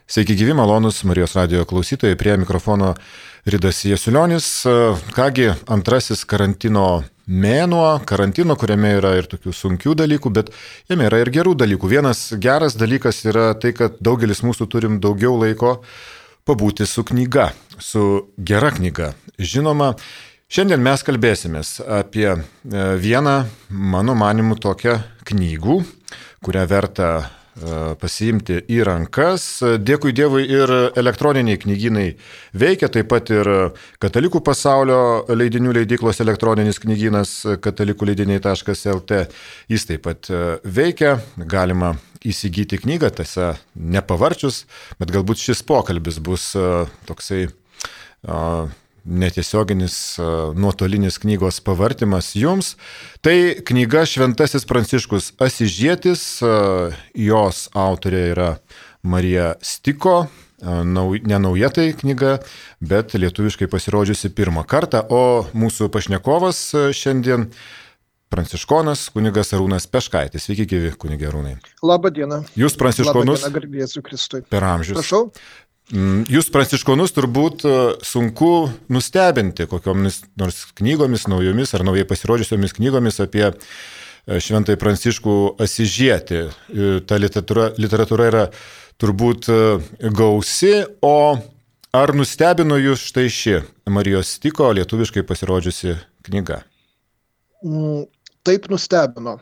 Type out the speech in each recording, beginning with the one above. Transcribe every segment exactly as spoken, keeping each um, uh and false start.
Sveiki gyvi, malonus Marijos radijo klausytojai, prie mikrofono Ridas Jasiulionis. Kągi, antrasis karantino mėnuo, karantino, kuriame yra ir tokių sunkių dalykų, bet jame yra ir gerų dalykų. Vienas geras dalykas yra tai, kad daugelis mūsų turim daugiau laiko pabūti su knyga, su gera knyga. Žinoma, šiandien mes kalbėsimės apie vieną, mano manimu, tokią knygų, kurią verta pasiimti į rankas. Dėkui Dievui, ir elektroniniai knygynai veikia, taip pat ir Katalikų pasaulio leidinių leidyklos elektroninis knygynas katalikųleidiniai taškas lt. Jis taip pat veikia, galima įsigyti knygą, tiesa nepavarčius, bet galbūt šis pokalbis bus toksai netiesioginis nuotolinis knygos pavartymas jums. Tai knyga Šventasis Pranciškus Asyžietis, jos autorė yra Marija Stiko, ne nauja tai knyga, bet lietuviškai pasirodžiusi pirmą kartą, o mūsų pašnekovas šiandien pranciškonas kunigas Arūnas Peškaitis. Sveiki gyvi, kunige Arūnai. Labą dieną. Jūs pranciškonus Labą dieną, garbė Jėzui Kristui. Per amžius. Prašau. Jūs pranciškonus turbūt sunku nustebinti kokiomis nors knygomis naujomis ar naujai pasirodžiusiomis knygomis apie Šventąjį Pranciškų Asyžietį. Ta literatūra, literatūra yra turbūt gausi, o ar nustebino jūs štai ši Marijos Stiko lietuviškai pasirodžiusi knyga? Taip, nustebino.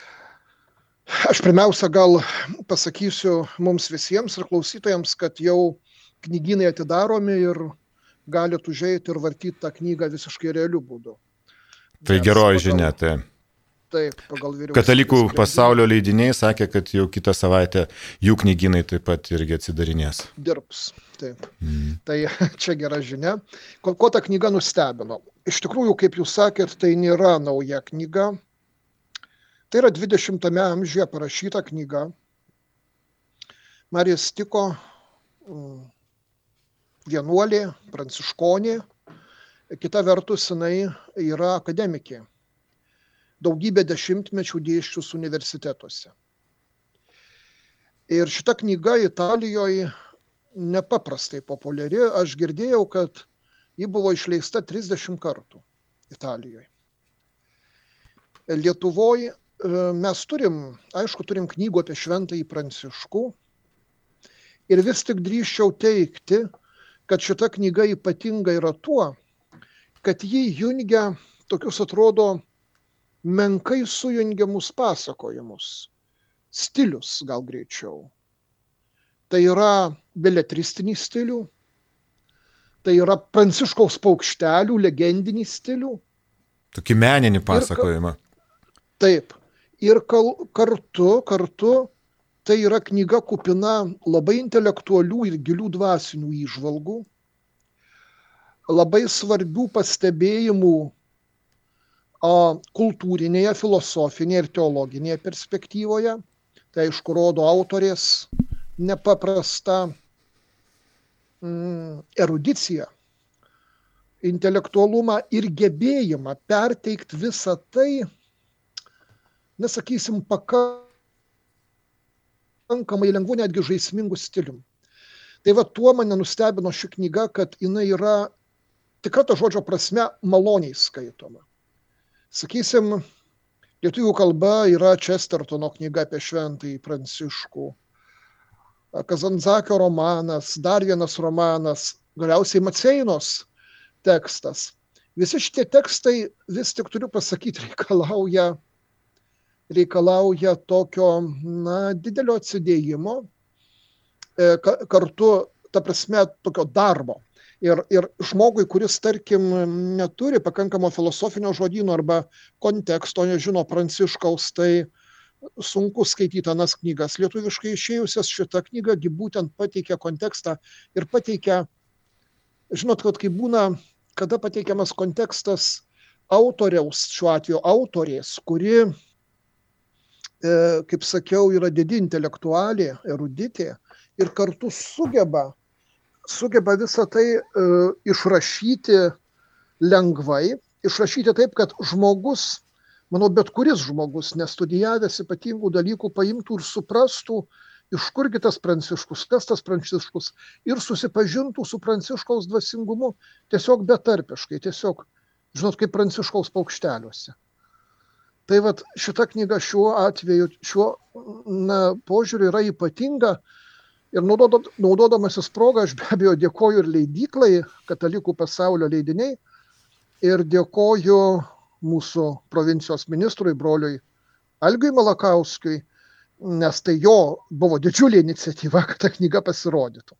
Aš pirmiausia gal pasakysiu mums visiems ir klausytojams, kad jau knygynai atidaromi ir galit užeiti ir vartyti tą knygą visiškai realiu būdu. Tai Nes geroji pagal, žinia. Tai. Taip, pagal vyriausybės Katalikų sprendimą. pasaulio leidiniai sakė, kad jau kitą savaitę jų knygynai taip pat irgi atsidarinės. Dirbs. Taip. Mm. Tai čia gera žinia. Ko, ko ta knyga nustebino? Iš tikrųjų, kaip jūs sakėt, tai nėra nauja knyga. Tai yra dvidešimtame amžiuje parašyta knyga. Marija Stiko, vienuolė, pranciškonė, kita vertus jinai yra akademikė. Daugybę dešimtmečių dėsčius universitetuose. Ir šita knyga Italijoje nepaprastai populiari. Aš girdėjau, kad ji buvo išleista trisdešimt kartų Italijoje. Lietuvoje mes turim, aišku, turim knygų apie Šventąjį Pranciškų. Ir vis tik drįsčiau teigti, kad šita knyga ypatinga yra tuo, kad ji jungia tokius, atrodo, menkai sujungiamus pasakojimus. Stilius gal greičiau. Tai yra beletristinį stilių, tai yra Pranciškaus paukštelių legendinį stilių. Tokį meninį pasakojimą. Ir, taip. Ir kal, kartu, kartu tai yra knyga kupina labai intelektualių ir gilių dvasinių įžvalgų, labai svarbių pastebėjimų a, kultūrinėje, filosofinėje ir teologinėje perspektyvoje. Tai aišku rodo autorės nepaprastą mm, erudiciją, intelektualumą ir gebėjimą perteikti visą tai, nesakysim, pakankamai lengvu, netgi žaismingų stilium. Tai va tuo mane nustebino ši knyga, kad jinai yra tikra to žodžio prasme maloniai skaitoma. Sakysim, lietuvių kalba yra Čestertono knyga apie Šventąjį Pranciškų, Kazanzakio romanas, dar vienas romanas, galiausiai Maceinos tekstas. Visi šitie tekstai, vis tik turiu pasakyti, reikalauja reikalauja tokio, na, didelio atsidėjimo, kartu, ta prasme, tokio darbo. Ir, ir žmogui, kuris, tarkim, neturi pakankamo filosofinio žodyno arba konteksto, nežino Pranciškaus, tai sunku skaityti anas knygas. Lietuviškai išėjusias šitą knygą gi būtent pateikia kontekstą ir pateikia, žinot, kad kai būna, kada pateikiamas kontekstas autoriaus, šiuo atveju autorės, kuri, kaip sakiau, yra didi intelektualė, eruditė ir kartu sugeba, sugeba visą tai uh, išrašyti lengvai, išrašyti taip, kad žmogus, manau, bet kuris žmogus, nestudijavęs ypatingų dalykų, paimtų ir suprastų iš kurgi tas Pranciškus, kas tas Pranciškus, ir susipažintų su Pranciškaus dvasingumu tiesiog betarpiškai, tiesiog, žinot, kaip Pranciškaus paukšteliuose. Tai vat šita knyga šiuo atveju, šiuo na, požiūriu yra ypatinga ir naudodamasis progą aš be abejo dėkoju ir leidyklai, Katalikų pasaulio leidiniai, ir dėkoju mūsų provincijos ministrui, broliui Algiui Malakauskui, nes tai jo buvo didžiulė iniciatyva, kad ta knyga pasirodytų.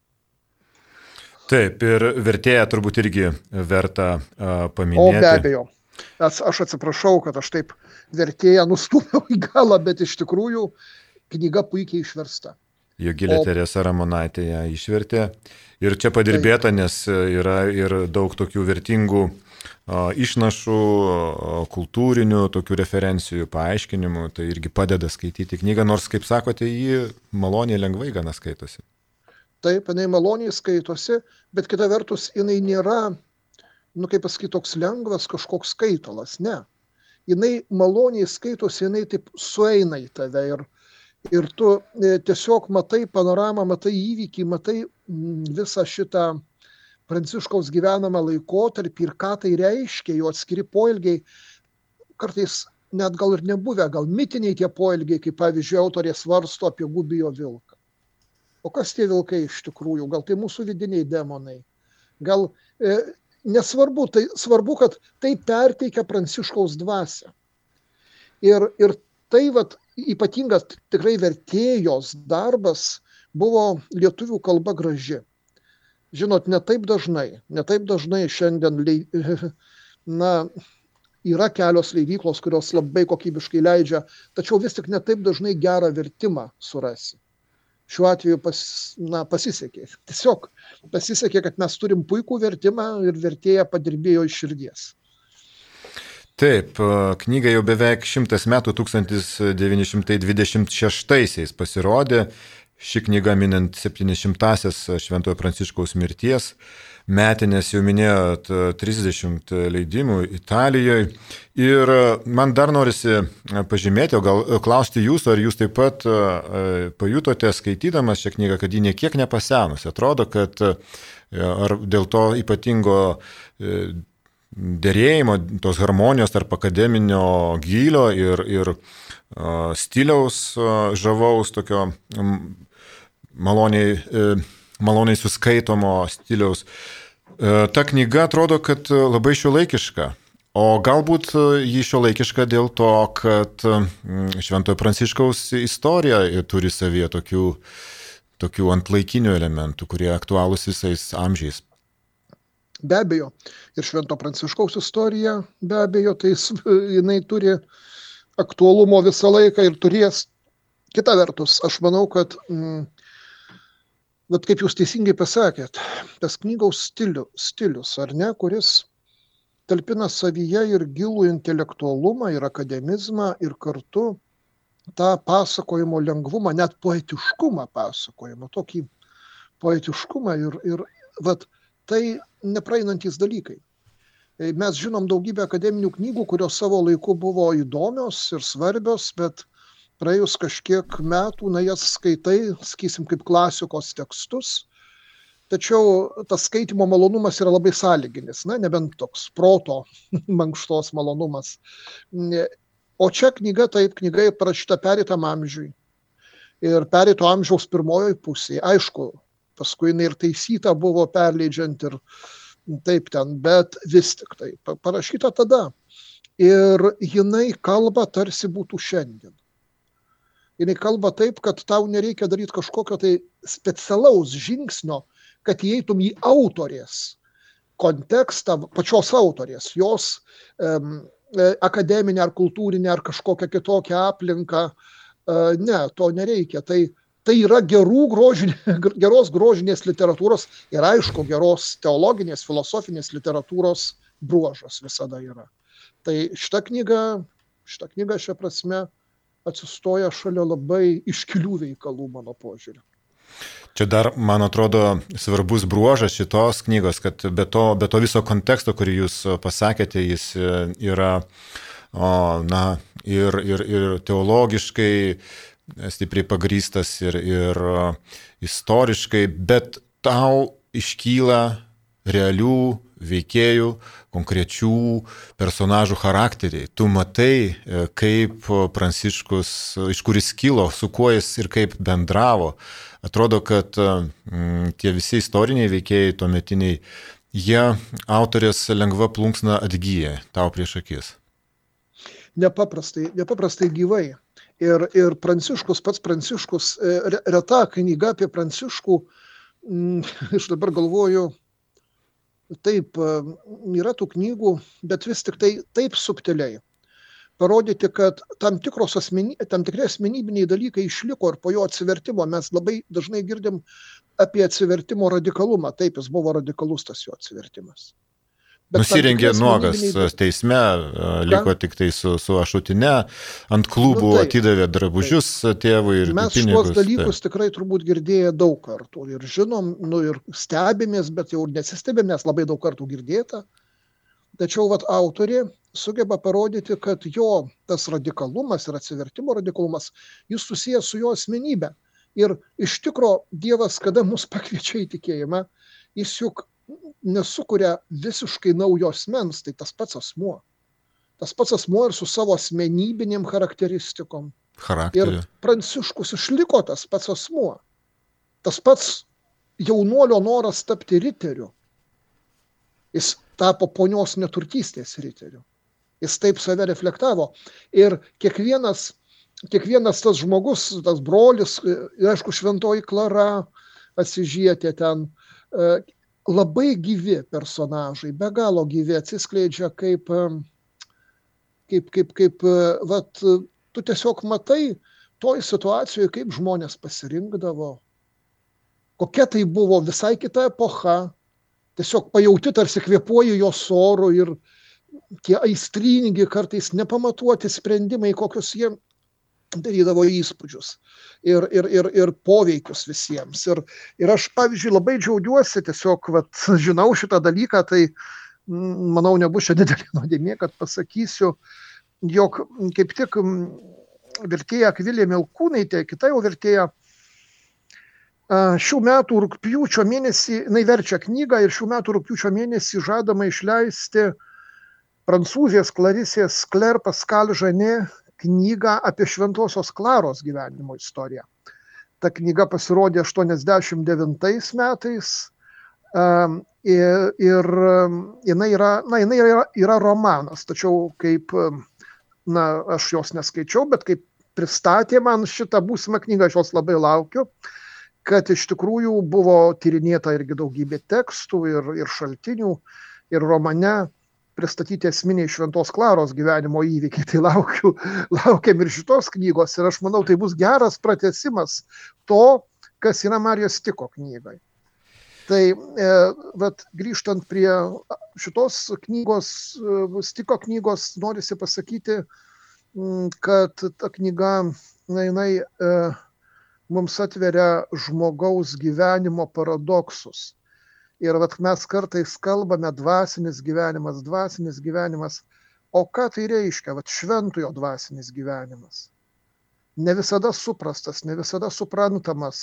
Taip, ir vertėją turbūt irgi verta uh, paminėti. O be abejo. Aš, aš atsiprašau, kad aš taip vertėją nustūmiau į galą, bet iš tikrųjų knyga puikiai išversta. Jogilė o... Teresa Ramonaitė ją išvertė. Ir čia padirbėta, nes yra ir daug tokių vertingų uh, išnašų, uh, kultūrinių, tokių referencijų, paaiškinimų. Tai irgi padeda skaityti knygą, nors, kaip sakote, jį maloniai lengvai gana skaitosi. Taip, jinai maloniai skaitosi, bet kita vertus, jinai nėra, nu kaip pasakyti, toks lengvas kažkoks skaitalas, ne. Jinai maloniai skaitosi, jinai taip sueina į tave ir, ir tu tiesiog matai panoramą, matai įvykį, matai visą šitą Pranciškaus gyvenamą laikotarpį ir ką tai reiškia, jo atskiri poelgiai, kartais net gal ir nebuvę, gal mitiniai tie poelgiai, kaip pavyzdžiui autorė svarsto apie Gubijo vilką. O kas tie vilkai iš tikrųjų? Gal tai mūsų vidiniai demonai? Gal e, nesvarbu, tai svarbu, kad tai perteikia Pranciškaus dvasią. Ir, ir tai vat, ypatingas tikrai vertėjos darbas buvo lietuvių kalba graži. Žinot, ne taip dažnai, ne taip dažnai šiandien na, yra kelios leidyklos, kurios labai kokybiškai leidžia, tačiau vis tik ne taip dažnai gerą vertimą surasi. Šiuo atveju pas, na, pasisekė. Tiesiog pasisekė, kad mes turim puikų vertimą ir vertėja padirbėjo iš širdies. Taip, knyga jau beveik šimtas metų, tūkstantis devyni šimtai dvidešimt šeštaisiais pasirodė. Ši knyga minint septyniasdešimtąsias Šventojo Pranciškaus mirties. Metinės jau minėjot trisdešimt leidimų Italijoje. Ir man dar norisi pažymėti, o gal klausti jūsų, ar jūs taip pat pajutote skaitydamas šią knygą, kad ji niekiek nepasenusi. Atrodo, kad ar dėl to ypatingo derėjimo, tos harmonijos tarp akademinio gylio ir, ir stiliaus žavaus, tokio maloniai, maloniai suskaitomo stiliaus. Ta knyga atrodo, kad labai šiuolaikiška. O galbūt ji šiuolaikiška dėl to, kad Šventojo Pranciškaus istorija turi savyje tokių, tokių antlaikinių elementų, kurie aktualūs visais amžiais. Be abejo. Ir Švento Pranciškaus istorija, be abejo, tai jinai turi aktualumo visą laiką ir turės. Kita vertus, aš manau, kad mm, bet kaip jūs teisingai pasakėt, tas knygos stilius, stilius, ar ne, kuris talpina savyje ir gilų intelektualumą, ir akademizmą, ir kartu tą pasakojimo lengvumą, net poetiškumą pasakojimo, tokį poetiškumą ir, ir vat, tai nepraeinantys dalykai. Mes žinom daugybę akademinių knygų, kurios savo laiku buvo įdomios ir svarbios, bet praėjus kažkiek metų, na, jas skaitai, sakysim, kaip klasikos tekstus, tačiau tas skaitimo malonumas yra labai sąlyginis, na, nebent toks proto mankštos malonumas. O čia knyga, taip, knyga parašyta pereitam amžiui ir pereito amžiaus pirmojoj pusėje. Aišku, paskui jinai ir taisyta buvo perleidžiant ir taip ten, bet vis tik tai parašyta tada. Ir jinai kalba tarsi būtų šiandien. Jinai kalba taip, kad tau nereikia daryti kažkokio tai specialaus žingsnio, kad įeitum į autorės kontekstą, pačios autorės, jos um, akademinę ar kultūrinę ar kažkokią kitokią aplinką. Uh, ne, to nereikia. Tai, tai yra gerų grožinė, geros grožinės literatūros ir aišku, geros teologinės, filosofinės literatūros bruožas visada yra. Tai šita knyga, šita knyga šia prasme atsistoja šalia labai iškilių veikalų mano požiūriu. Čia dar, man atrodo, svarbus bruožas šitos knygos, kad be to, be to viso konteksto, kurį jūs pasakėte, jis yra o, na, ir, ir, ir teologiškai stipriai pagrįstas ir, ir istoriškai, bet tau iškyla realių veikėjų, konkrečių personažų charakteriai. Tu matai, kaip Pranciškus, iš kur jis kilo, su kuo jis ir kaip bendravo. Atrodo, kad m, tie visi istoriniai veikėjai tuometiniai, jie autorės lengva plunksna atgyja tau prieš akis. Nepaprastai, nepaprastai gyvai. Ir, ir Pranciškus, pats Pranciškus, reta knyga apie Pranciškų, m, aš dabar galvoju, taip, yra tų knygų, bet vis tik tai taip subtiliai parodyti, kad tam, tikros asmeny, tam tikri asmenybiniai dalykai išliko ir po jo atsivertimo mes labai dažnai girdim apie atsivertimo radikalumą. Taip, jis buvo radikalus tas jo atsivertimas. Bet nusirengė nuogas teisme, liko tik tai su, su ašutine, ant klubų nu, tai, atidavė drabužius tai, tėvui ir mes pinigus. Mes šios dalykus tai. tikrai turbūt girdėję daug kartų ir žinom, nu, ir stebimės, bet jau nesistebėm, nes labai daug kartų girdėta. Tačiau vat, autorė sugeba parodyti, kad jo tas radikalumas ir atsivertimo radikalumas, jis susijęs su jo asmenybė. Ir iš tikro Dievas, kada mus pakviečia į tikėjimą, jis juk nesukuria visiškai naujo asmens, tai tas pats asmuo. Tas pats asmuo ir su savo asmenybinėm charakteristikom. Charakterį. Ir Pranciškus išliko tas pats asmuo. Tas pats jaunuolio noras tapti riteriu. Jis tapo ponios neturtystės riteriu. Jis taip save reflektavo. Ir kiekvienas, kiekvienas tas žmogus, tas brolis, ir aišku, šventoji Klara Asyžietė ten, labai gyvi personažai, be galo gyvi, atsiskleidžia kaip, kaip, kaip, kaip vat, tu tiesiog matai toj situacijoje, kaip žmonės pasirinkdavo, kokia tai buvo visai kita epocha, tiesiog pajauti tarsi kvėpuoji jos oru ir tie aistringi kartais nepamatuoti sprendimai, kokius jie darydavo įspūdžius ir, ir, ir, ir poveikius visiems. Ir, ir aš, pavyzdžiui, labai džiaugiuosi, tiesiog, vat, žinau šitą dalyką, tai manau, nebus čia didelė nuodėmė, kad pasakysiu, jog kaip tik vertėja Akvilė Melkūnaitė, kita jau vertėja, šių metų rugpjūčio mėnesį, jinai verčia knygą ir šių metų rugpjūčio mėnesį žadama išleisti prancūzės Klarisės Claire Pascal Janet knygą apie Šventosios Klaros gyvenimo istoriją. Ta knyga pasirodė aštuoniasdešimt devintais metais ir, ir jinai, yra, na, jinai yra, yra romanas, tačiau kaip, na, aš jos neskaičiau, bet kaip pristatė man šitą būsimą knygą, aš jos labai laukiu, kad iš tikrųjų buvo tyrinėta irgi daugybė tekstų ir, ir šaltinių, ir romane pristatyti esminiai Šventos Klaros gyvenimo įvykiai. Tai laukiu, laukiam ir šitos knygos ir aš manau, tai bus geras pratęsimas to, kas yra Marijos Stiko knygai. Tai e, vat, grįžtant prie šitos knygos, Stiko knygos, norisi pasakyti, kad ta knyga, na, jinai e, mums atveria žmogaus gyvenimo paradoksus. Ir vat, mes kartais kalbame dvasinis gyvenimas, dvasinis gyvenimas. O ką tai reiškia? Vat, šventojo dvasinis gyvenimas. Ne visada suprastas, ne visada suprantamas.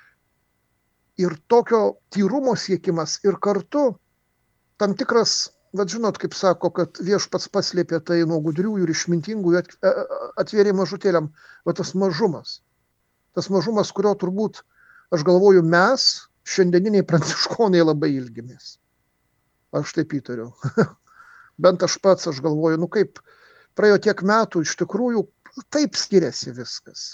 Ir tokio tyrumo siekimas ir kartu tam tikras, vat, žinot, kaip sako, kad Viešpats paslėpė tai nuo gudriųjų ir išmintingųjų, atvėrė mažutėliam, vat, tas mažumas. Tas mažumas, kurio turbūt, aš galvoju, mes, šiandieniniai pranciškonai, labai ilgimės. Aš taip įtariu. Bent aš pats, aš galvoju, nu kaip praėjo tiek metų, iš tikrųjų taip skiriasi viskas.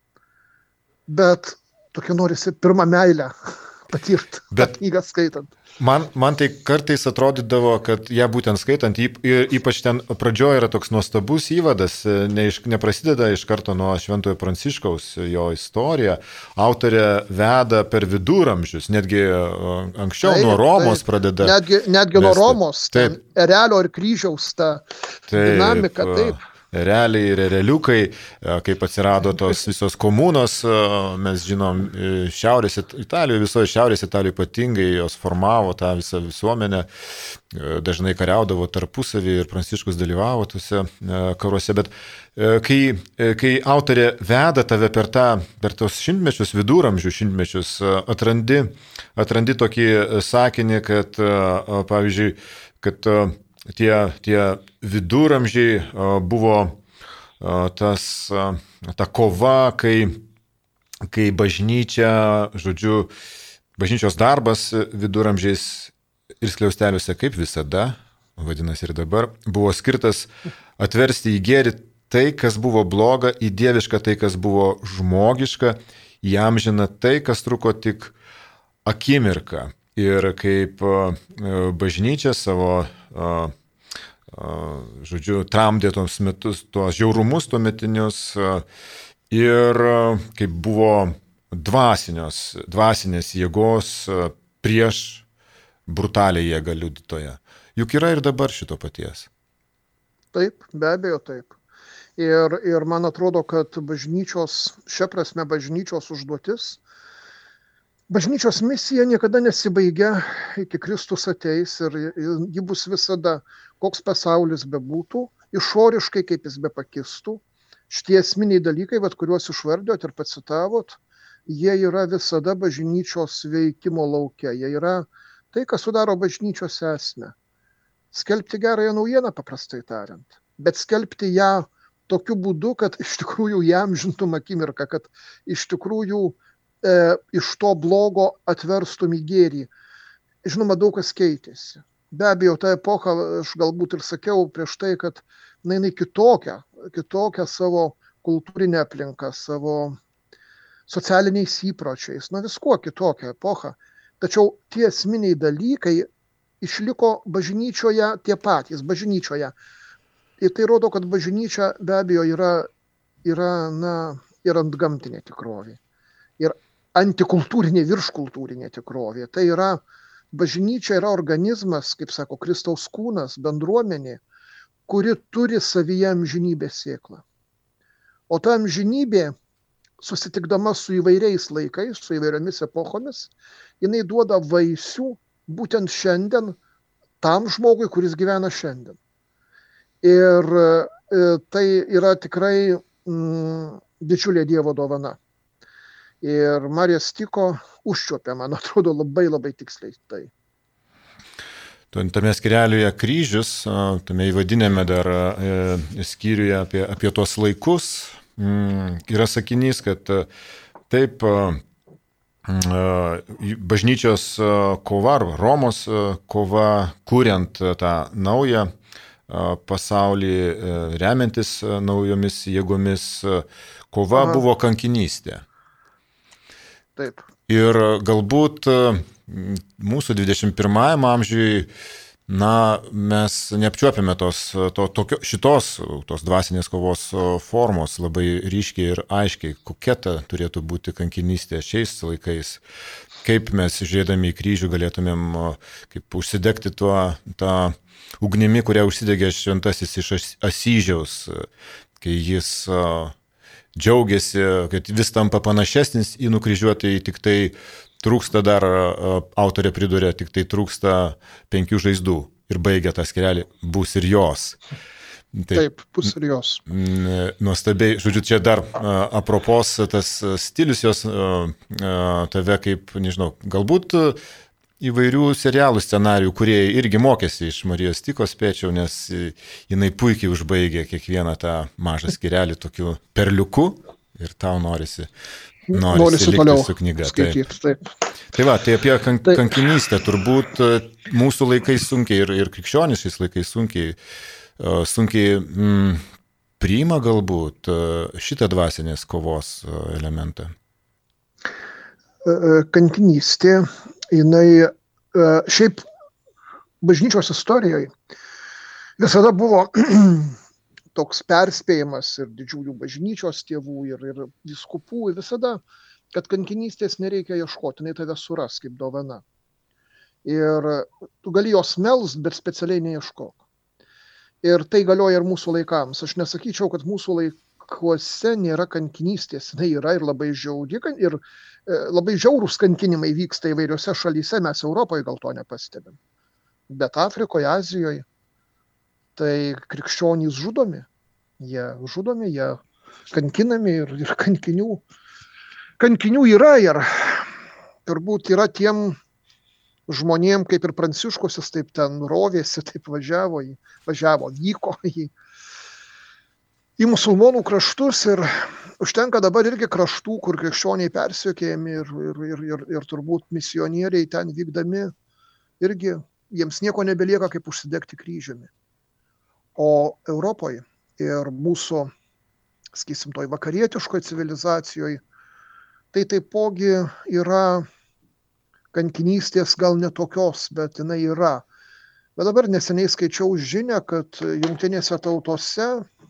Bet tokia norisi pirmą meilę patirti, bet knygą skaitant. Man, man tai kartais atrodydavo, kad ją būtent skaitant, ypač ten pradžioje yra toks nuostabus įvadas, ne iš, neprasideda iš karto nuo Šventojo Pranciškaus jo istorija. Autorė veda per viduramžius, netgi anksčiau taip, nuo Romos taip. pradeda. Netgi, netgi nuo Romos, ten Erelio ir kryžiaus ta taip, dinamika, taip. realiai, realiukai, kaip atsirado tos visos komunos, mes žinom, Šiaurės Italijoje, visoje Šiaurės Italijoje ypatingai jos formavo tą visą visuomenę, dažnai kariaudavo tarpusavį ir Pranciškus dalyvavo tuose karuose, bet kai, kai autorė veda tave per, tą, per tos šimtmečius, viduramžių šimtmečius, atrandi, atrandi tokį sakinį, kad, pavyzdžiui, kad tie, tie viduramžiai buvo tas, ta kova, kai, kai bažnyčia, žodžiu, bažnyčios darbas viduramžiais ir skliausteliuose, kaip visada, vadinasi ir dabar, buvo skirtas atversti į gėrį tai, kas buvo bloga, į dievišką tai, kas buvo žmogiška, į amžiną tai, kas truko tik akimirką. Ir kaip bažnyčia savo, žodžiu, tramdė tos metus, tuos žiaurumus tuometinius ir kaip buvo dvasinios, dvasinės jėgos prieš brutaliai jėga liudytoje. Juk yra ir dabar šito paties. Taip, be abejo taip. Ir, ir man atrodo, kad bažnyčios, šia prasme bažnyčios užduotis, bažnyčios misija niekada nesibaigia, iki Kristus ateis ir ji bus visada, koks pasaulis bebūtų, išoriškai kaip jis bepakistų. Šitie esminiai dalykai, vat, kuriuos išvardėt ir pacitavot, jie yra visada bažnyčios veikimo lauke. Jie yra tai, kas sudaro bažnyčios esmę. Skelbti gerąją naujieną, paprastai tariant. Bet skelbti ją tokiu būdu, kad iš tikrųjų jam žintum akimirką, kad iš tikrųjų e, iš to blogo atverstum į gėrį. Žinoma, daug kas keitėsi. Be abejo, ta epocha, aš galbūt ir sakiau prieš tai, kad na, jinai kitokia, kitokia savo kultūrinė aplinka, savo socialiniais įpročiais, na viskuo kitokia epocha. Tačiau tie esminiai dalykai išliko bažnyčioje tie patys, bažnyčioje. Ir tai rodo, kad bažnyčia be abejo yra, yra na, ir antgamtinė tikrovė. Ir antikultūrinė, virškultūrinė tikrovė. Tai yra, bažnyčia yra organizmas, kaip sako, Kristaus kūnas, bendruomenė, kuri turi savyje amžinybės sėklą. O ta amžinybė, susitikdama su įvairiais laikais, su įvairiomis epochomis, jinai duoda vaisių būtent šiandien tam žmogui, kuris gyvena šiandien. Ir e, tai yra tikrai mm, didžiulė Dievo dovana. Ir Marija Stiko užčiuopė, man atrodo, labai labai tiksliai tai. Tame skyrelyje kryžius, tame įvadinėme dar e, skyriuje apie, apie tuos laikus, yra sakinys, kad taip bažnyčios kova, Romos kova, kuriant tą naują pasaulį, remiantis naujomis jėgomis, kova Aha. buvo kankinystė. Taip. Ir galbūt mūsų dvidešimt pirmajam amžiui, na, mes neapčiuopiame tos, to, tokio, šitos tos dvasinės kovos formos labai ryškiai ir aiškiai, kokia ta turėtų būti kankinystė šiais laikais, kaip mes žiūrėdami į kryžių galėtumėm kaip užsidegti tuo, tą ugnimi, kurią užsidegė šventasis iš Asyžiaus, kai jis džiaugiasi, kad vis tampa panašesnis į nukryžiuotąjį, tik tai trūksta dar, autorė pridūrė, tik tai trūksta penkių žaizdų ir baigia tą skyrelį, bus ir jos. Taip, Taip bus ir jos. Nuostabiai, žodžiu, čia dar apropos tas stilius jos tave kaip, nežinau, galbūt įvairių serialų scenarijų, kurie irgi mokėsi iš Marijos Stikos, spėčiau, nes jinai puikiai užbaigė kiekvieną tą mažą skyrelį tokiu perliuku ir tau norisi. Norisi, norisi toliau su knyga. skaityti. Taip. Tai va, tai apie kan, kankinystę turbūt mūsų laikais sunkiai ir, ir krikščioniškais laikais sunkiai, sunkiai mm, priima galbūt šitą dvasinės kovos elementą. Kankinystė, jinai šiaip bažnyčios istorijoje visada buvo toks perspėjimas ir didžiųjų bažnyčios tėvų ir, ir vyskupų visada, kad kankinystės nereikia ieškoti, jinai tave suras kaip dovana. Ir tu gali jos melst, bet specialiai neieškok. Ir tai galioja ir mūsų laikams. Aš nesakyčiau, kad mūsų laikuose nėra kankinystės. Tai yra ir labai žiauri, ir labai žiaurūs kankinimai vyksta įvairiose šalyse, mes Europoje gal to nepastebim. Bet Afrikoje, Azijoje, tai krikščionys žudomi. Jie žudomi, jie kankinami ir, ir kankinių. Kankinių yra ir turbūt yra tiem žmonėm, kaip ir Pranciškus, jis taip ten rovėsi, taip važiavo, važiavo vyko į, į musulmonų kraštus ir užtenka dabar irgi kraštų, kur krikščioniai persekiojami ir, ir, ir, ir, ir turbūt misionieriai ten vykdami irgi jiems nieko nebelieka kaip užsidegti kryžiumi. O Europoje ir mūsų, sakysim, toj vakarietiškoje civilizacijoje, tai taipogi yra kankinystės gal netokios, bet jinai yra. Bet dabar neseniai skaičiau žinią, kad jungtinėse tautose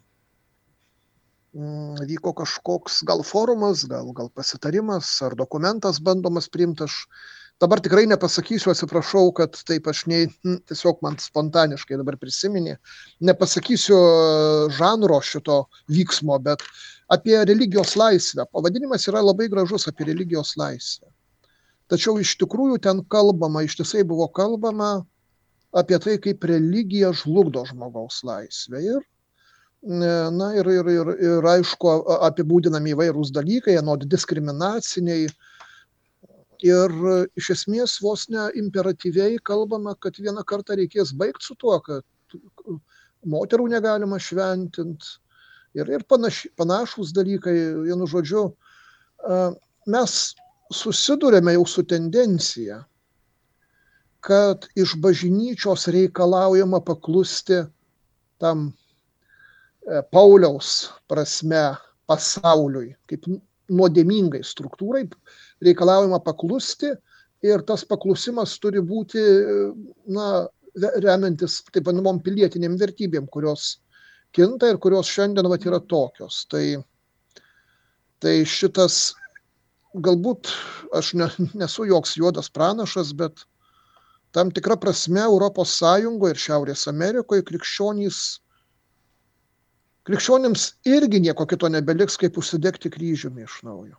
vyko kažkoks gal forumas, gal, gal pasitarimas ar dokumentas bandomas priimti. Aš dabar tikrai nepasakysiu, atsiprašau, kad taip aš nei, tiesiog man spontaniškai dabar prisiminė, nepasakysiu žanro šito vyksmo, bet apie religijos laisvę. Pavadinimas yra labai gražus, apie religijos laisvę. Tačiau iš tikrųjų ten kalbama, ištisai buvo kalbama apie tai, kaip religija žlugdo žmogaus laisvę. Ir, na, ir, ir, ir, ir aišku, apibūdinami įvairūs dalykai, anot diskriminaciniai. Ir iš esmės vos ne imperatyviai kalbama, kad vieną kartą reikės baigti su tuo, kad moterų negalima šventinti. Ir, ir panaš, panašūs dalykai, vienu žodžiu, mes susidurėme jau su tendencija, kad iš bažnyčios reikalaujama paklusti tam Pauliaus prasme pasauliui, kaip nuodėmingai struktūrai, reikalaujama paklusti ir tas paklusimas turi būti, na, remiantis taip vadinamom pilietinėm vertybėm, kurios kinta ir kurios šiandien vat yra tokios. Tai, tai šitas galbūt aš ne, nesu joks juodas pranašas, bet tam tikra prasme Europos Sąjungoje ir Šiaurės Amerikoje krikščionys, krikščionims irgi nieko kito nebeliks, kaip užsidegti kryžiumi iš naujo.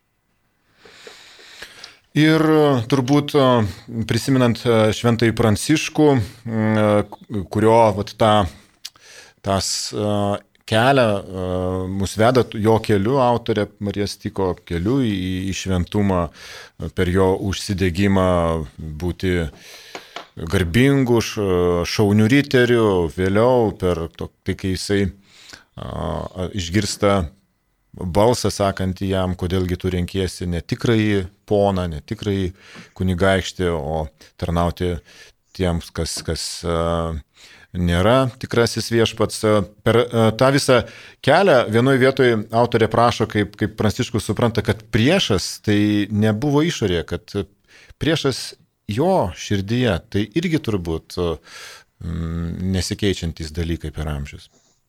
Ir turbūt prisiminant šventąjį Pranciškų, kurio vat, ta, tas kelią mus veda jo keliu, autorė Marija Stiko keliu į, į šventumą, per jo užsidegimą būti garbingu, šauniu riteriu, vėliau per to, tai, kai jisai a, išgirsta balsą sakantį jam, kodėlgi tu renkiesi ne tikrąjį poną, ne tikrąjį kunigaikštį, o tarnauti tiems, kas, kas a, nėra tikrasis viešpats. Per tą visą kelią vienoje vietoje autorė prašo, kaip, kaip Pranciškus supranta, kad priešas tai nebuvo išorėje, kad priešas jo širdyje, tai irgi turbūt mm, nesikeičiantys dalykai per amžius.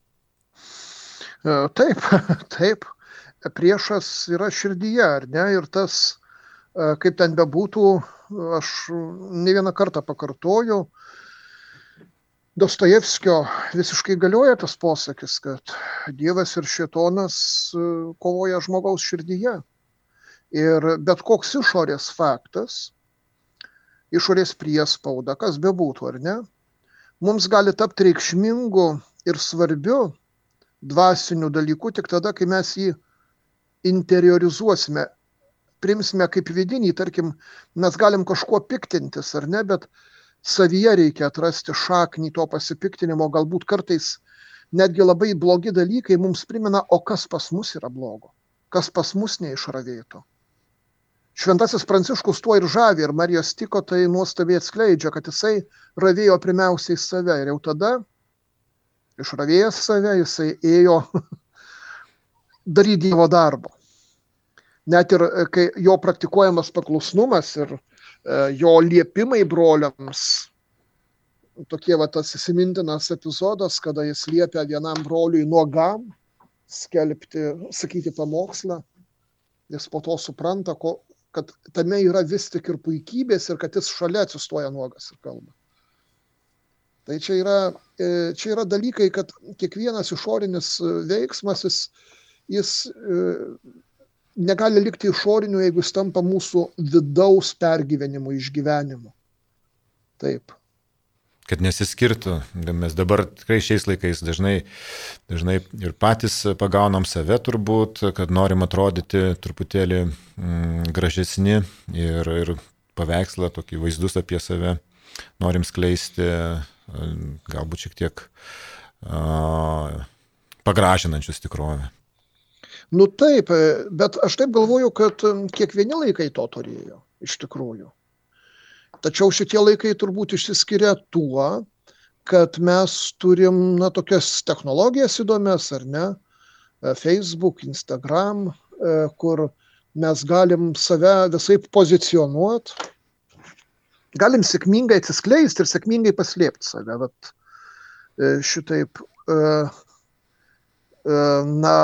Taip, taip. Priešas yra širdyje, ar ne? Ir tas, kaip ten bebūtų, aš ne vieną kartą pakartoju, Dostojevskio visiškai galioja tas posakis, kad Dievas ir šėtonas kovoja žmogaus širdyje. Ir bet koks išorės faktas, išorės priespauda, kas bebūtų, ar ne, mums gali tapti reikšmingu ir svarbiu dvasiniu dalyku tik tada, kai mes jį interiorizuosime, primsime kaip vidinį, tarkim, mes galim kažkuo piktintis, ar ne, bet savyje reikia atrasti šaknį to pasipiktinimo, galbūt kartais netgi labai blogi dalykai mums primena, o kas pas mus yra blogo, kas pas mus neišravėtų. Šventasis Pranciškus tuo ir žavi, ir Marija Stiko tai nuostabiai atskleidžia, kad jisai ravėjo pirmiausiai save, ir jau tada, išravėjęs save, jisai ėjo daryti Dievo darbo. Net ir kai jo praktikuojamas paklusnumas ir jo liepimai broliams, tokie va tas įsimintinas epizodas, kada jis liepia vienam broliui nuogam skelbti, sakyti pamokslą, jis po to supranta, ko, kad tame yra vis tik ir puikybės ir kad jis šalia atsistoja nuogas ir kalba. Tai čia yra, čia yra dalykai, kad kiekvienas išorinis veiksmas, jis, jis negali likti išoriniu, jeigu jis tampa mūsų vidaus pergyvenimu, išgyvenimu. Taip. Kad nesiskirtų. Mes dabar tikrai šiais laikais dažnai, dažnai ir patys pagaunam save turbūt, kad norim atrodyti truputėlį mm, gražesni ir, ir paveikslą, tokį vaizdus apie save norim skleisti, galbūt šiek tiek uh, pagražinančius tikrovę. Nu taip, bet aš taip galvoju, kad kiekvieni laikai to turėjo, iš tikrųjų. Tačiau šitie laikai turbūt išsiskiria tuo, kad mes turim, na, tokias technologijas įdomias, ar ne, Facebook, Instagram, kur mes galim save visaip pozicionuoti, galim sėkmingai atsiskleisti ir sėkmingai paslėpti save. Vat šitaip, na,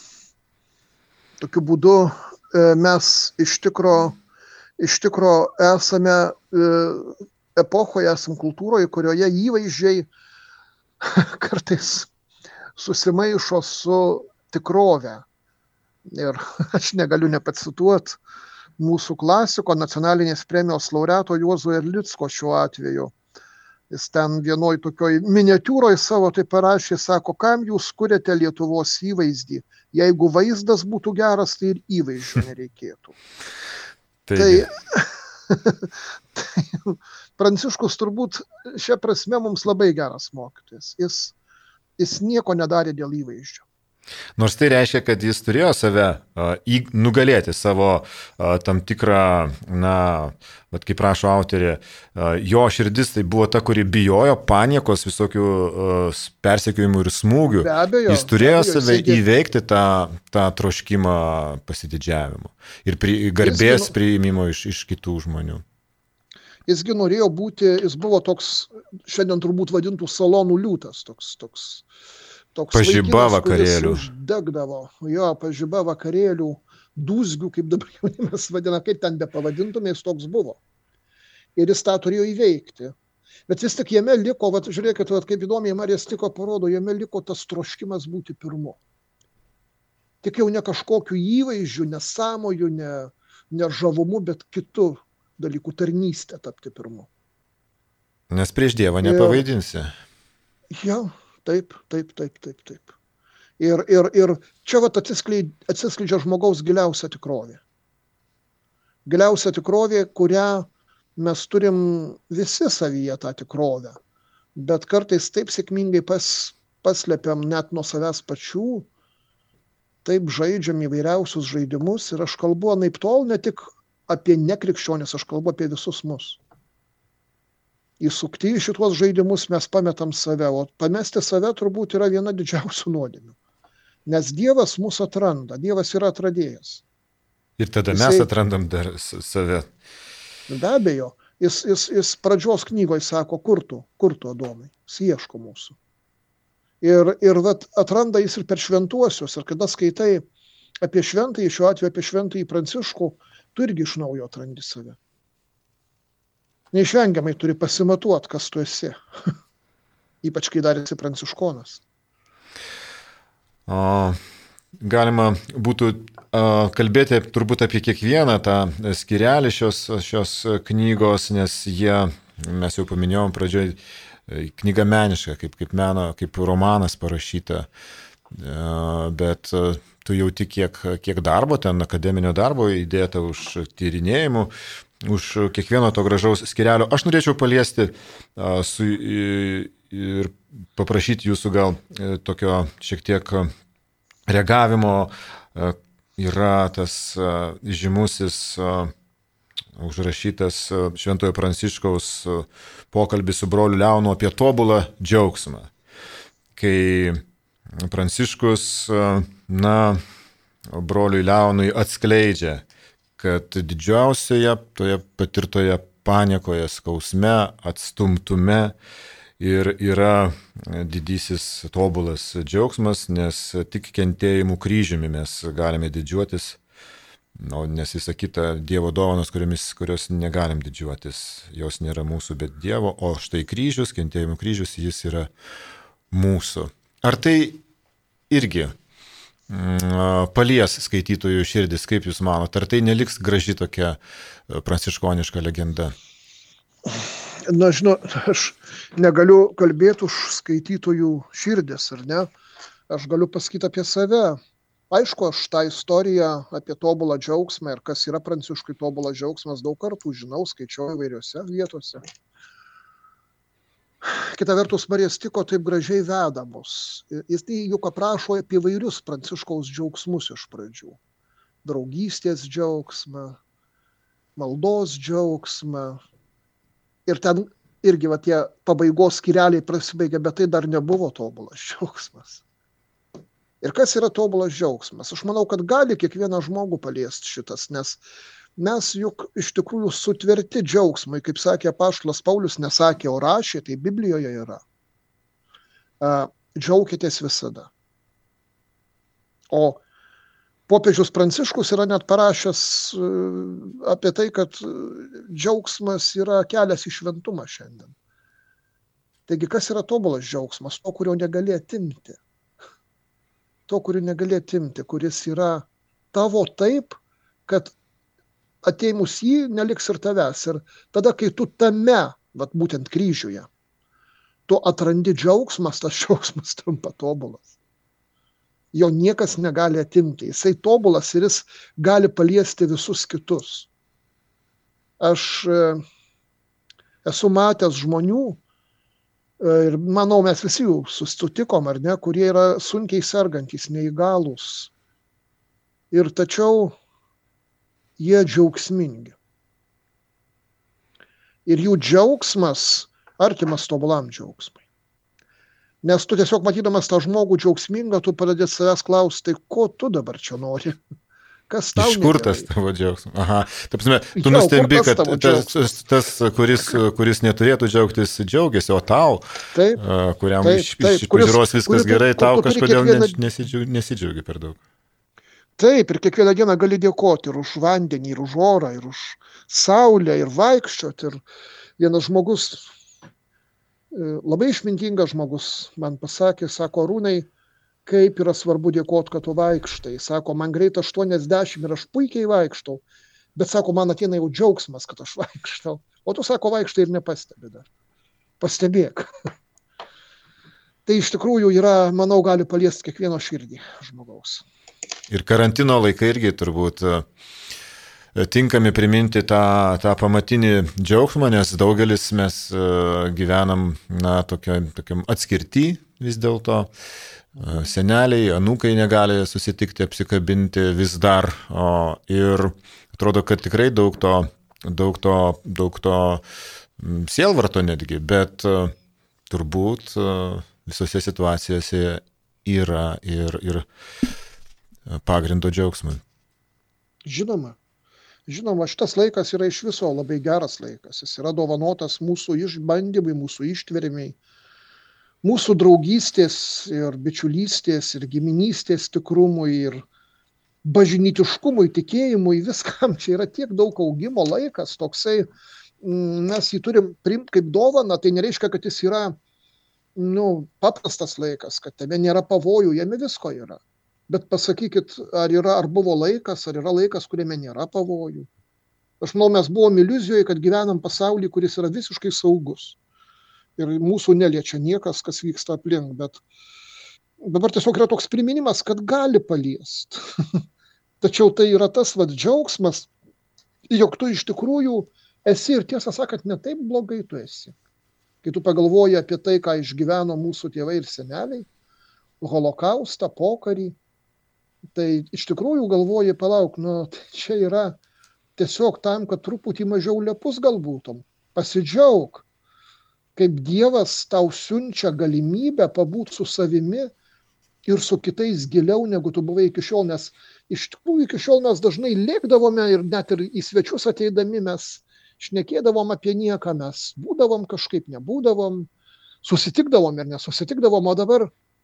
tokiu būdu mes iš tikro, iš tikro esame epochoje, esam kultūroje, kurioje įvaizdžiai kartais susimaišo su tikrove. Ir aš negaliu nepacituoti mūsų klasiko, nacionalinės premijos laureato Juozo Erlicko šiuo atveju. Jis ten vienoj tokioj miniatiūroje savo tai parašė, sako, kam jūs kuriate Lietuvos įvaizdį? Jeigu vaizdas būtų geras, tai ir įvaizdžio nereikėtų. Tai, tai Pranciškus turbūt šia prasme mums labai geras mokytojas. Jis, jis nieko nedarė dėl įvaizdžio. Nors tai reiškia, kad jis turėjo save uh, į, nugalėti savo uh, tam tikrą, na, bet kaip prašo autorė, uh, jo širdis tai buvo ta, kuri bijojo paniekos, visokių uh, persekiojimų ir smūgių. Be abejo, jis turėjo be abejo, save jis įveikti tą, tą troškimą pasididžiavimo ir pri, garbės jis, priimimo iš, iš kitų žmonių. Jisgi norėjo būti, jis buvo toks, šiandien turbūt vadintų salonų liūtas, toks, toks, toks pažiba vaikinas, vakarėlių. Uždegdavo, jo, pažiba vakarėlių, dūzgių, kaip dabar jaunimas vadina, kaip ten be pavadintumė, jis toks buvo. Ir jis tą turėjo įveikti. Bet vis tik jame liko, vat, žiūrėkit, vat, kaip įdomiai Marija Stiko parodo, jame liko tas troškimas būti pirmu. Tik jau ne kažkokiu įvaizdžiu, ne sąmoju, ne, ne žavumu, bet kitu dalykų, tarnystę tapti pirmu. Nes prieš Dievą nepavaidinsi. Ja, taip, taip, taip, taip, taip. Ir, ir, ir čia vat atsiskleidžia, atsiskleidžia žmogaus giliausia tikrovė. Giliausia tikrovė, kurią mes turim visi savyje tą tikrovę. Bet kartais taip sėkmingai pas, paslepiam net nuo savęs pačių, taip žaidžiam įvairiausius žaidimus. Ir aš kalbu anaip tol ne tik apie nekrikščionis, aš kalbu apie visus mus. Įsukti į šituos žaidimus mes pametam save, o pamesti save turbūt yra viena didžiausių nuodėmių. Nes Dievas mus atranda, Dievas yra atradėjas. Ir tada Jisai, mes atrandam dar save. Be abejo, jis, jis, jis pradžios knygoje sako, kur tu, kur tu, Adomai, jis ieško mūsų. Ir, ir vat, atranda jis ir per šventuosius, ir kada skaitai apie šventąjį, šiuo atveju apie šventąjį Pranciškų, tu irgi iš naujo atrandi save. Neišvengiamai turi pasimatuoti, kas tu esi. Ypač, kai dar esi pranciškonas. O, galima būtų o, kalbėti turbūt apie kiekvieną tą skyrelį šios, šios knygos, nes jie, mes jau paminėjom pradžioj, knyga meniška, kaip, kaip meno, kaip romanas parašyta. Bet tu jauti, kiek, kiek darbo, ten akademinio darbo įdėta už tyrinėjimų, už kiekvieno to gražaus skyrelio. Aš norėčiau paliesti uh, su, ir paprašyti jūsų gal uh, tokio šiek tiek reagavimo. Uh, yra tas uh, žymusis uh, užrašytas uh, Šventojo Pranciškaus uh, pokalbis su broliu Leonu apie tobulą džiaugsmą. Kai Pranciškus, uh, na, broliui Leonui atskleidžia, kad didžiausioje toje patirtoje paniekoje, skausme, atstumtume ir yra didysis tobulas džiaugsmas, nes tik kentėjimų kryžiumi mes galime didžiuotis, O nes visa kita Dievo dovanos, kuriomis, kurios negalim didžiuotis, jos nėra mūsų, bet Dievo, o štai kryžius, kentėjimo kryžius, jis yra mūsų. Ar tai irgi mm, palies skaitytojų širdis, kaip jūs manote, ar tai neliks graži tokia pranciškoniška legenda? Na, žinot, aš negaliu kalbėti už skaitytojų širdis, ar ne? Aš galiu pasakyti apie save. Aišku, aš tą istoriją apie tobulą džiaugsmą ir kas yra pranciškui tobulas džiaugsmas daug kartų žinau, skaičiau įvairiose vietose. Kita vertus, Marija Stiko taip gražiai veda mus. Jis tai juk aprašo apie įvairius pranciškaus džiaugsmus iš pradžių. Draugystės džiaugsmą, maldos džiaugsmą. Ir ten irgi va, tie pabaigos skyreliai prasibaigia, bet tai dar nebuvo tobulas džiaugsmas. Ir kas yra tobulas džiaugsmas? Aš manau, kad gali kiekvieną žmogų paliesti šitas, nes mes juk iš tikrųjų sutverti džiaugsmai, kaip sakė apaštalas Paulius, nesakė, o rašė, tai Biblijoje yra. Džiaukitės visada. O popiežius Pranciškus yra net parašęs apie tai, kad džiaugsmas yra kelias į šventumą šiandien. Taigi, kas yra tobulas džiaugsmas? To, kurio negali atimti. To, kurį negali atimti, kuris yra tavo taip, kad ateimus jį neliks ir tavęs. Ir tada, kai tu tame, vat būtent kryžiuje, tu atrandi džiaugsmas, tas džiaugsmas tampa tobulas. Jo niekas negali atimti. Jisai tobulas ir jis gali paliesti visus kitus. Aš e, esu matęs žmonių, ir manau, mes visi jų susitikom, ar ne, kurie yra sunkiai sergantys, neįgalūs. Ir tačiau jie džiaugsmingi. Ir jų džiaugsmas artimas tobulam džiaugsmui. Nes tu tiesiog matydamas tą žmogų džiaugsmingą, tu pradedi savęs klausti, tai ko tu dabar čia nori? Kas tau iš kur tas tavo džiaugsmas? Aha, taip prasme, tu nustembi, kad tas, tas kuris, kuris neturėtų džiaugtis, džiaugiasi, o tau, taip, kuriam taip, iš, iš pažiūros viskas kuris, gerai, tau kažkodėl kiekvieną... nesidžiaugi, nesidžiaugi per daug. Taip, ir kiekvieną dieną gali dėkoti ir už vandenį, ir už orą, ir už saulę, ir vaikščioti. Ir vienas žmogus, labai išmintingas žmogus, man pasakė, sako, Arūnai, kaip yra svarbu dėkoti, kad tu vaikštai. Sako, man greit aštuoniasdešimt ir aš puikiai vaikštau, bet sako, man ateina jau džiaugsmas, kad aš vaikštau. O tu, sako, vaikštai ir nepastebi dar. Pastebėk. Tai iš tikrųjų yra, manau, gali paliesti kiekvieno širdį žmogaus. Ir karantino laikai irgi turbūt tinkami priminti tą, tą pamatinį džiaugsmą, nes daugelis mes gyvenam, na, tokiam, tokiam atskirty vis dėlto. Seneliai, anūkai negali susitikti, apsikabinti vis dar. O, ir atrodo, kad tikrai daug to, daug to, daug to sielvarto netgi, bet turbūt visose situacijose yra ir, ir pagrindo džiaugsmui. Žinoma. Žinoma, šitas laikas yra iš viso labai geras laikas. Jis yra dovanotas mūsų išbandymai, mūsų ištverimiai, mūsų draugystės ir bičiulystės ir giminystės tikrumui ir bažnytiškumui, tikėjimui, viskam. Čia yra tiek daug augimo laikas, toksai, mes jį turim priimti kaip dovaną, tai nereiškia, kad jis yra nu, paprastas laikas, kad tame nėra pavojų, jame visko yra. Bet pasakykit, ar yra, ar buvo laikas, ar yra laikas, kuriame nėra pavojų. Aš manau, mes buvom iliuzijoje, kad gyvenam pasaulyje, kuris yra visiškai saugus. Ir mūsų neliečia niekas, kas vyksta aplink, bet dabar tiesiog yra toks priminimas, kad gali paliest. Tačiau tai yra tas vat džiaugsmas, jog tu iš tikrųjų esi ir tiesą sakant, ne taip blogai tu esi. Kai tu pagalvoji apie tai, ką išgyveno mūsų tėvai ir seneliai, holokaustą, pokarį, tai iš tikrųjų galvoji, palauk, nu, čia yra tiesiog tam, kad truputį mažiau lepus galbūtum. Pasidžiauk, kaip Dievas tau siunčia galimybę pabūti su savimi ir su kitais giliau, negu tu buvai iki šiol, nes iš tikrųjų iki šiol mes dažnai lėkdavome ir net ir į svečius ateidami mes šnekėdavom apie nieką, mes būdavom kažkaip, nebūdavom, susitikdavom ir nesusitikdavom, o dabar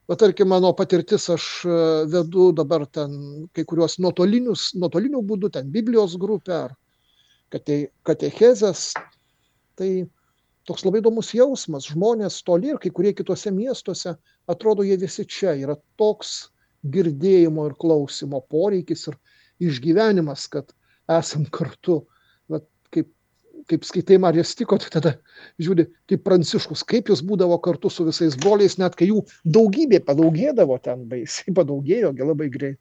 va tarkim, mano patirtis, aš vedu dabar ten kai kuriuos nuotolinius, nuotolinių būdų, ten Biblijos grupę ar kate, katechezės. Tai toks labai įdomus jausmas, žmonės toli ir kai kurie kitose miestuose, atrodo, jie visi čia, yra toks girdėjimo ir klausimo poreikis ir išgyvenimas, kad esam kartu. Vat kaip, kaip skaitai Marijos Stiko, tai tada žiūri, kaip Pranciškus, kaip jis būdavo kartu su visais broliais, net kai jų daugybė padaugėdavo ten, baisiai padaugėjogi labai greit.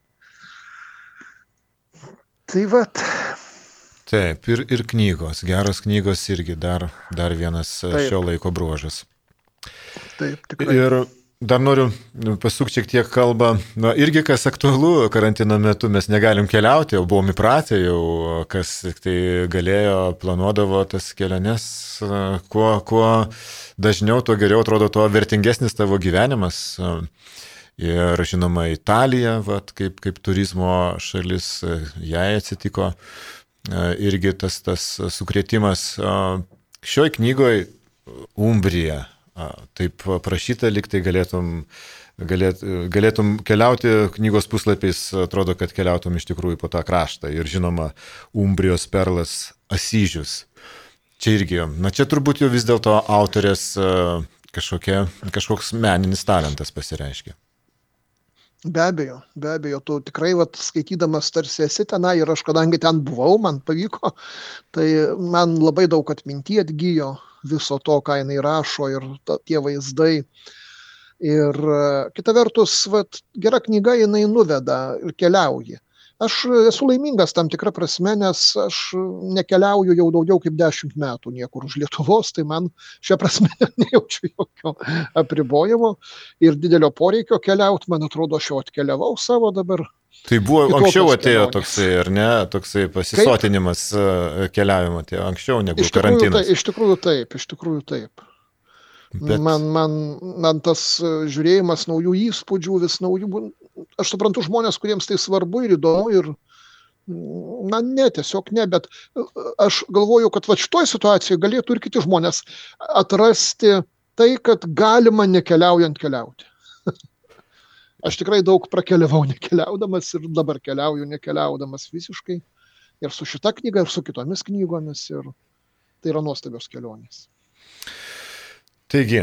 Tai vat. Taip, ir, ir knygos, geros knygos irgi dar, dar vienas Taip. Šio laiko bruožas. Taip, tikrai. Ir dar noriu pasukti šiek tiek kalbą, na, irgi kas aktualu, karantino metu mes negalim keliauti, jau buvom įpratę, jau kas tai galėjo, planuodavo tas keliones, kuo, kuo dažniau, tuo geriau atrodo, tuo vertingesnis tavo gyvenimas. Ir žinoma, Italija, vat, kaip, kaip turizmo šalis, jai atsitiko irgi tas, tas sukrėtimas. Šioj knygoj Umbrija. Taip prašyta, lyg tai galėtum, galėt, galėtum keliauti knygos puslapiais, atrodo, kad keliautum iš tikrųjų po tą kraštą. Ir žinoma, Umbrijos perlas Asyžius. Čia irgi, na čia turbūt jau vis dėlto autorės kažkokia, kažkoks meninis talentas pasireiškia. Be abejo, be abejo, tu tikrai vat, skaitydamas tarsi esi tenai ir aš kadangi ten buvau, man pavyko, tai man labai daug atminty atgyjo viso to, ką jinai rašo ir ta, tie vaizdai. Ir kita vertus, vat, gera knyga jinai nuveda ir keliauji. Aš esu laimingas tam tikrą prasme, nes aš nekeliauju jau daugiau kaip dešimt metų niekur už Lietuvos, tai man šią prasme nejaučiu jokio apribojimo ir didelio poreikio keliauti. Man atrodo, aš jau atkeliavau savo dabar. Tai buvo anksčiau atėjo toksai, ar ne, toksai pasisotinimas Kaip? Keliavimo, atėjo anksčiau negu iš karantinas. Tai, iš tikrųjų taip, iš tikrųjų taip. Bet... Man, man, man tas žiūrėjimas naujų įspūdžių, vis naujų, aš suprantu žmonės, kuriems tai svarbu ir įdomu ir, na ne, tiesiog ne, bet aš galvoju, kad va šitoj situacijoje galėtų ir kiti žmonės atrasti tai, kad galima nekeliaujant keliauti. Aš tikrai daug prakeliavau nekeliaudamas ir dabar keliauju nekeliaudamas visiškai. Ir su šita knyga, ir su kitomis knygomis. Ir tai yra nuostabios kelionės. Taigi,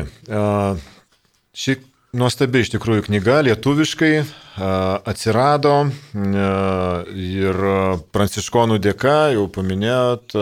ši nuostabi iš tikrųjų knyga lietuviškai atsirado ir pranciškonų dėka, jau paminėjot,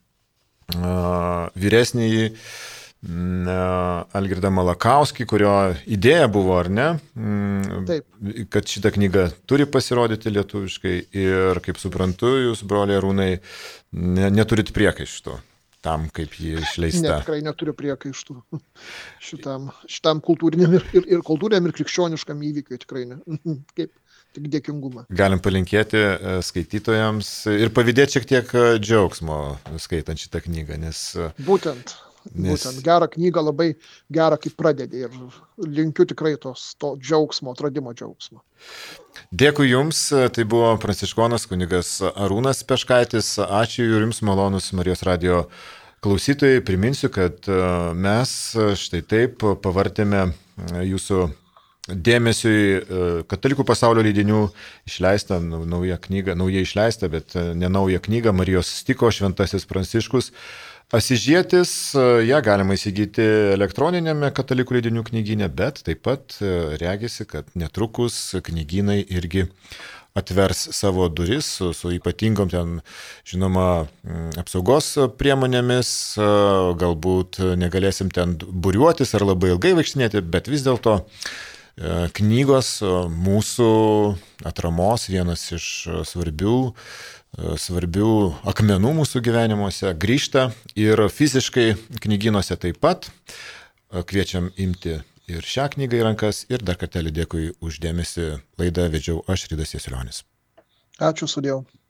vyresnįjį Algirdą Malakauskį, kurio idėja buvo, ar ne, Taip. kad šita knyga turi pasirodyti lietuviškai ir, kaip suprantu, jūs, broliai Arūnai, ne, neturit priekaištų tam, kaip ji išleista. Ne, tikrai neturiu priekaištų šitam, šitam kultūriniam ir, ir, ir kultūriniam ir krikščioniškam įvykiui, tikrai ne. Kaip tik dėkingumą. Galim palinkėti skaitytojams ir pavydėti šiek tiek džiaugsmo skaitant šitą knygą, nes... Būtent. Nes... Būtent gerą knygą, labai gerą kaip pradedi ir linkiu tikrai tos, to džiaugsmo, atradimo džiaugsmo. Dėkui Jums, tai buvo pranciškonas kunigas Arūnas Peškaitis. Ačiū Jums, malonus Marijos radijo klausytojai. Priminsiu, kad mes štai taip pavartėme Jūsų dėmesiui Katalikų pasaulio leidinių išleistą naują knygą, naujai išleistą, bet ne naują knygą Marijos Stiko Šventasis Pranciškus Asyžietis. Ją galima įsigyti elektroninėme Katalikų leidinių knygyne, bet taip pat regisi, kad netrukus knygynai irgi atvers savo duris su, su ypatingom ten, žinoma, apsaugos priemonėmis, galbūt negalėsim ten būriuotis ar labai ilgai vaikštinėti, bet vis dėlto knygos mūsų atramos vienas iš svarbių svarbių akmenų mūsų gyvenimuose grįžta ir fiziškai knygynuose taip pat. Kviečiam imti ir šią knygą į rankas ir dar kartelį dėkui už dėmesį. Laidą vedžiau aš, Ridas Jasiulionis. Ačiū, sudėjau.